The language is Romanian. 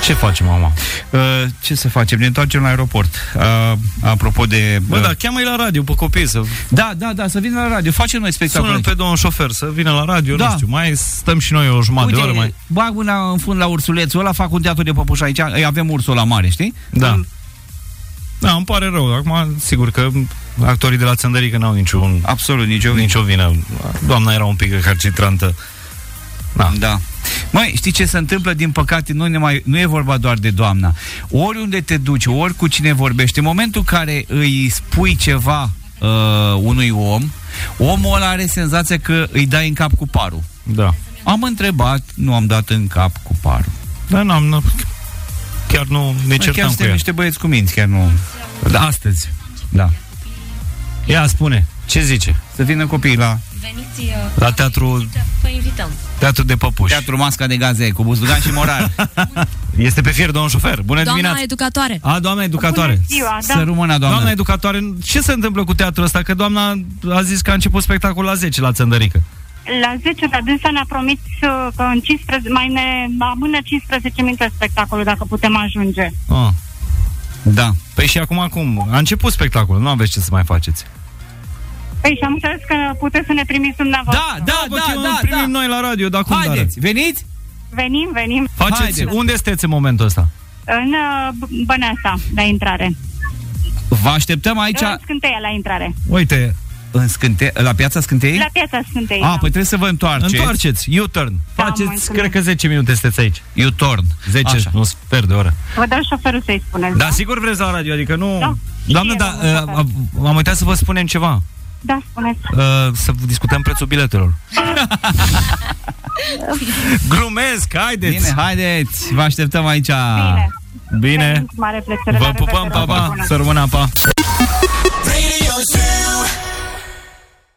Ce facem, mama? Ce să facem? Ne întoarcem la aeroport. Apropo de... Bă, da, cheamă-i la radio pe copii să... Da, să vină la radio. Facem noi spectacol. Sună-l pe domnul șofer să vină la radio, nu știu, mai stăm și noi o jumătate de oră mai... Bag una în fund la ursulețul ăla, fac un teatru de păpuși aici, avem ursul ăla mare, știi? Da. Da, îmi pare rău. Acum, sigur că actorii de la Țăndărică n-au absolut nicio vină. Doamna era un pic recalcitrantă. Da. Măi, știi ce se întâmplă? Din păcate, nu e vorba doar de doamna. Oriunde te duci, ori cu cine vorbești, în momentul în care îi spui ceva unui om, omul ăla are senzația că îi dai în cap cu parul. Da. Am întrebat, nu am dat în cap cu parul. Da, chiar nu ne certam cu ea. Niște băieți cu minți, chiar nu... Da, astăzi. Da. Ea spune, ce zice? Să vină copiii la... Veniți la teatru... Vă invităm. Teatru de păpuși. Teatru Masca de Gaze, cu Buzdugan și Morar. Este pe fier, domnul șofer. Bună dimineața. Doamna educatoare. Doamna educatoare. Bună ziua, da. Să rămână, doamna. Doamna educatoare, ce se întâmplă cu teatrul ăsta? Că doamna a zis că a început spectacolul la 10 la Țăndărică. La 10, dar dânsa ne-a promis că în 15, mai ne amână 15 minute spectacolul, dacă putem ajunge. Da. Păi și acum a început spectacolul, nu aveți ce să mai faceți. Păi și am înțeles că puteți să ne primiți dumneavoastră. Da. Primim noi la radio, dar cum? Haideți, veniți? Venim. Faceți. Haideți. Unde sunteți în momentul ăsta? În Băneasa, la intrare. Vă așteptăm aici. În Scânteia, la intrare. Uite, la Piața Scântei? La Piața Scântei. Păi trebuie să vă întoarceți. Întoarceți, U-turn. Da, Faceți, cred că 10 minute sunteți aici. U-turn. 10, Așa. nu sper de oră. Vă dau șoferul să-i spuneți. Da, sigur vreți la radio, adică nu... Da. Doamnă, am uitat să vă spunem ceva. Da, spuneți. Să discutăm prețul biletelor. Glumesc, haideți! Bine, haideți, vă așteptăm aici. Bine. Mare plăcere. Vă pupăm, pa, pa. Să rămână, pa.